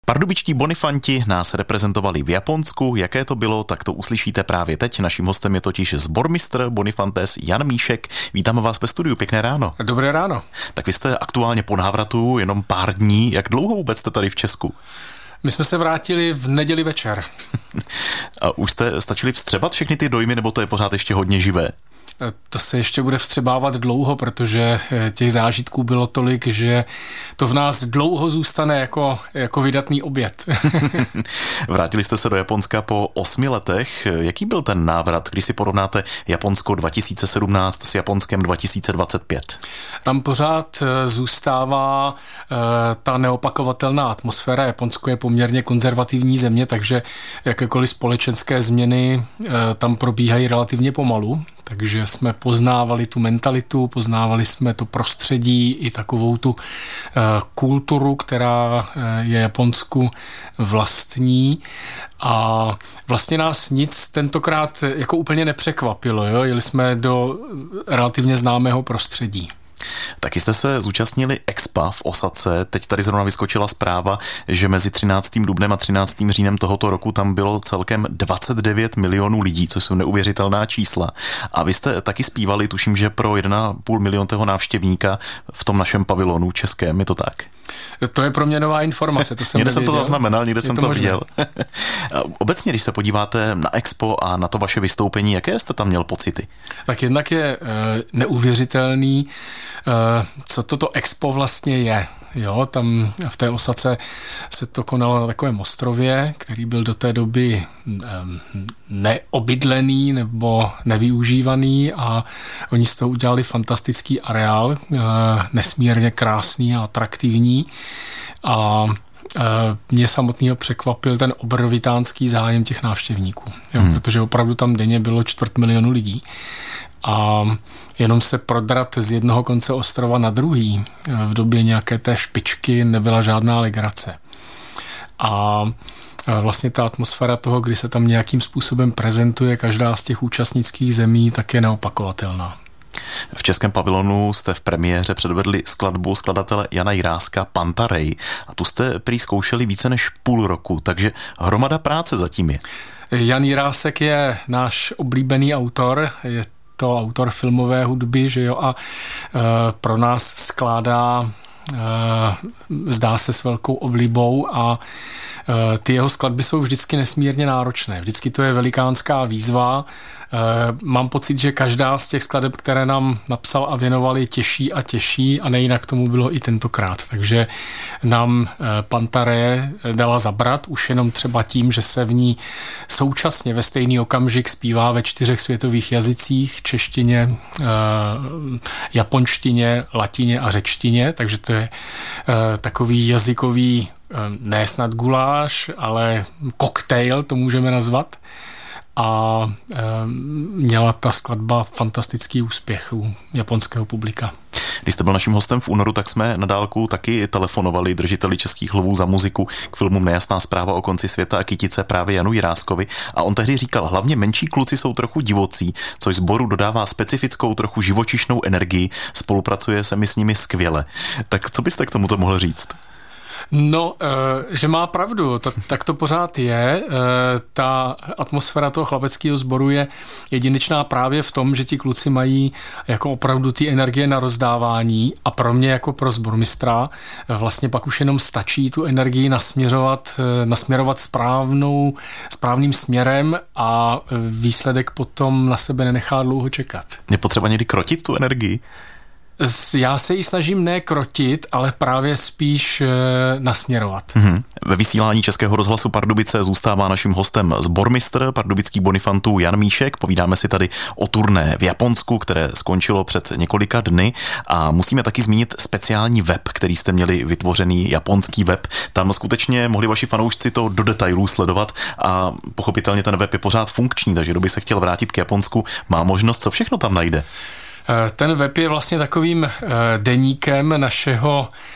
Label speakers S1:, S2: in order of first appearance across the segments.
S1: Pardubičtí bonifanti nás reprezentovali v Japonsku. Jaké to bylo, tak to uslyšíte právě teď. Naším hostem je totiž sbormistr Bonifantes Jan Míšek. Vítáme vás ve studiu, pěkné ráno.
S2: Dobré ráno.
S1: Tak vy jste aktuálně po návratu jenom pár dní. Jak dlouho vůbec jste tady v Česku?
S2: My jsme se vrátili v neděli večer.
S1: A už jste stačili vstřebat všechny ty dojmy, nebo to je pořád ještě hodně živé?
S2: To se ještě bude vstřebávat dlouho, protože těch zážitků bylo tolik, že to v nás dlouho zůstane jako vydatný oběd.
S1: Vrátili jste se do Japonska po 8 letech. Jaký byl ten návrat, když si porovnáte Japonsko 2017 s Japonskem 2025?
S2: Tam pořád zůstává ta neopakovatelná atmosféra. Japonsko je poměrně konzervativní země, takže jakékoliv společenské změny tam probíhají relativně pomalu. Takže jsme poznávali tu mentalitu, poznávali jsme to prostředí i takovou tu kulturu, která je Japonsku vlastní. A vlastně nás nic tentokrát jako úplně nepřekvapilo. Jo? Jeli jsme do relativně známého prostředí.
S1: Taky jste se zúčastnili Expa v Osace. Teď tady zrovna vyskočila zpráva, že mezi 13. dubnem a 13. říjnem tohoto roku tam bylo celkem 29 milionů lidí, což jsou neuvěřitelná čísla. A vy jste taky zpívali, tuším, že pro 1,5 milionného návštěvníka v tom našem pavilonu českém, je to tak?
S2: To je pro mě nová informace, to jsem
S1: Někde jsem to zaznamenal, někde jsem to viděl. Obecně, když se podíváte na Expo a na to vaše vystoupení, jaké jste tam měl pocity?
S2: Tak jednak je neuvěřitelný, co toto Expo vlastně je. Jo, tam v té Osace se to konalo na takovém ostrově, který byl do té doby neobydlený nebo nevyužívaný a oni z toho udělali fantastický areál, nesmírně krásný a atraktivní a mě samotného překvapil ten obrovitánský zájem těch návštěvníků, jo, protože opravdu tam denně bylo 250 000 lidí. A jenom se prodrat z jednoho konce ostrova na druhý v době nějaké té špičky nebyla žádná legrace. A vlastně ta atmosféra toho, kdy se tam nějakým způsobem prezentuje každá z těch účastnických zemí, tak je neopakovatelná.
S1: V českém pavilonu jste v premiéře předvedli skladbu skladatele Jana Jiráska Pantarej a tu jste prý zkoušeli více než půl roku, takže hromada práce zatím je.
S2: Jan Jirásek je náš oblíbený autor, je to autor filmové hudby, že jo, a pro nás skládá, zdá se, s velkou oblibou a ty jeho skladby jsou vždycky nesmírně náročné. Vždycky to je velikánská výzva. Mám pocit, že každá z těch skladeb, které nám napsal a věnoval, je těžší a těžší a nejinak tomu bylo i tentokrát. Takže nám Pantareje dala zabrat už jenom třeba tím, že se v ní současně ve stejný okamžik zpívá ve 4 světových jazycích, češtině, japonštině, latině a řečtině, takže to je takový jazykový ne snad guláš, ale koktejl to můžeme nazvat. A měla ta skladba fantastický úspěch u japonského publika.
S1: Když jste byl naším hostem v únoru, tak jsme na dálku taky telefonovali držiteli Českých lvů za muziku k filmům Nejasná zpráva o konci světa a Kytice právě Janu Jiráskovi. A on tehdy říkal, hlavně menší kluci jsou trochu divocí, což sboru dodává specifickou, trochu živočišnou energii, spolupracuje se mi s nimi skvěle. Tak co byste k tomuto mohl říct?
S2: No, že má pravdu, tak to pořád je. Ta atmosféra toho chlapeckého sboru je jedinečná právě v tom, že ti kluci mají jako opravdu ty energie na rozdávání a pro mě jako pro sbormistra vlastně pak už jenom stačí tu energii nasměrovat správným směrem a výsledek potom na sebe nenechá dlouho čekat.
S1: Je potřeba někdy krotit tu energii?
S2: Já se ji snažím ne krotit, ale právě spíš nasměrovat.
S1: Ve vysílání Českého rozhlasu Pardubice zůstává naším hostem sbormistr pardubických bonifantů Jan Míšek. Povídáme si tady o turné v Japonsku, které skončilo před několika dny a musíme taky zmínit speciální web, který jste měli vytvořený, japonský web. Tam skutečně mohli vaši fanoušci to do detailů sledovat a pochopitelně ten web je pořád funkční, takže kdo by se chtěl vrátit k Japonsku, má možnost, co všechno tam najde.
S2: Ten web je vlastně takovým deníkem našeho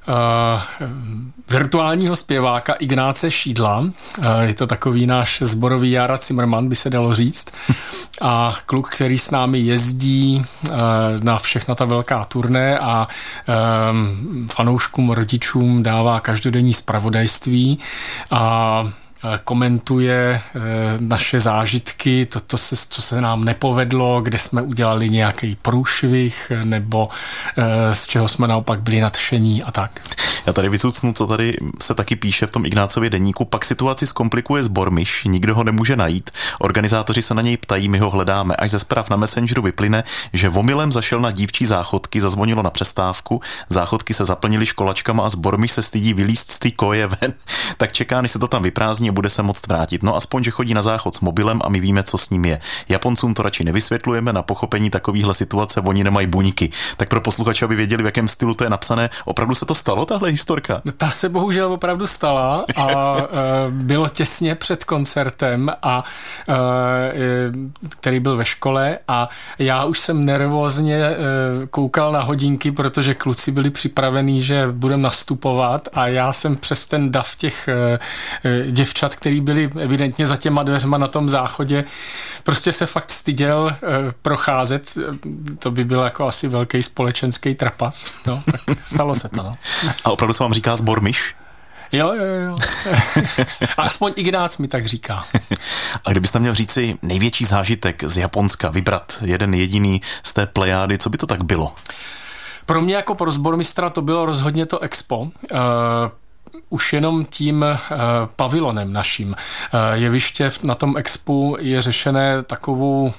S2: virtuálního zpěváka Ignáce Šídla. Je to takový náš sborový Jára Cimrman, by se dalo říct. A kluk, který s námi jezdí na všechna ta velká turné a fanouškům, rodičům dává každodenní zpravodajství a komentuje naše zážitky, co se nám nepovedlo, kde jsme udělali nějaký průšvih, nebo z čeho jsme naopak byli nadšení a tak.
S1: Já tady vycucnu, co tady se taky píše v tom Ignácově deníku. Pak situaci zkomplikuje Zbormiš, nikdo ho nemůže najít. Organizátoři se na něj ptají, my ho hledáme. Až ze zpráv na Messengeru vyplyne, že omylem zašel na dívčí záchodky, zazvonilo na přestávku, záchodky se zaplnily školačkama a Zbormiš se stydí vylízt z té koje ven. Tak čeká, než se to tam vyprázdní a bude se moct vrátit. No aspoň, že chodí na záchod s mobilem a my víme, co s ním je. Japoncům to radši nevysvětlujeme, na pochopení takovýhle situace oni nemají buňky. Tak pro posluchače, aby věděli, v jakém stylu to je napsané, opravdu se to stalo, tahle historka?
S2: Ta se bohužel opravdu stala a bylo těsně před koncertem, který byl ve škole, a já už jsem nervózně koukal na hodinky, protože kluci byli připravení, že budeme nastupovat, a já jsem přes ten dav těch děvčat, který byli evidentně za těma dveřma na tom záchodě, prostě se fakt styděl procházet. To by byl jako asi velký společenský trapas. No, tak stalo se to. No.
S1: A opravdu se vám říká Zbormiš?
S2: Jo. Aspoň Ignác mi tak říká.
S1: A kdybyste měl říci největší zážitek z Japonska, vybrat jeden jediný z té plejády, co by to tak bylo?
S2: Pro mě jako pro sbormistra to bylo rozhodně to Expo. Už jenom tím pavilonem naším. Jeviště na tom expu je řešené takovou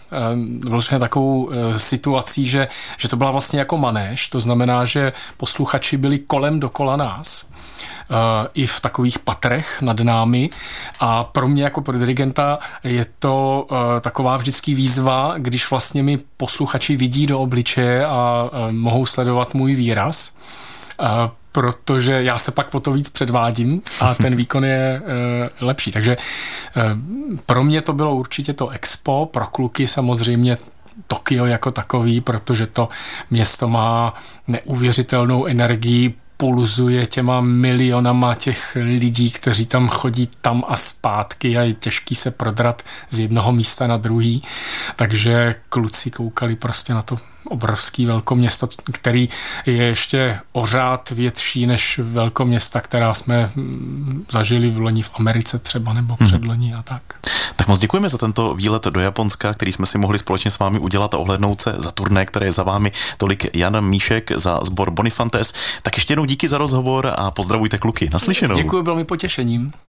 S2: situací, že to byla vlastně jako manéž, to znamená, že posluchači byli kolem dokola nás, i v takových patrech nad námi, a pro mě jako pro dirigenta je to taková vždycky výzva, když vlastně mi posluchači vidí do obličeje a mohou sledovat můj výraz, protože já se pak o to víc předvádím a ten výkon je lepší. Takže pro mě to bylo určitě to Expo, pro kluky samozřejmě Tokio jako takový, protože to město má neuvěřitelnou energii, pulzuje těma milionama těch lidí, kteří tam chodí tam a zpátky, a je těžký se prodrat z jednoho místa na druhý. Takže kluci koukali prostě na to obrovský velkoměsto, který je ještě o řád větší než velkoměsta, která jsme zažili v loni v Americe třeba, nebo předloni a tak.
S1: Tak moc děkujeme za tento výlet do Japonska, který jsme si mohli společně s vámi udělat a ohlédnout se za turné, které je za vámi. Tolik Jan Míšek za sbor Bonifantes. Tak ještě jednou díky za rozhovor a pozdravujte kluky. Naslyšenou.
S2: Děkuji, bylo mi potěšením.